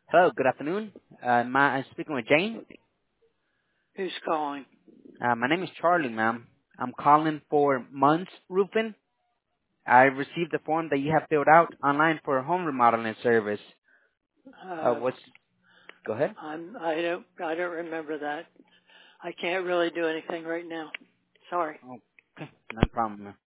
Hello, good afternoon. I'm speaking with Jane. Who's calling? My name is Charlie, ma'am. I'm calling for Munns Roofing. I received the form that you have filled out online for a home remodeling service. Uh, What's, go ahead. I don't remember that. I can't really do anything right now. Sorry. Okay, no problem, ma'am.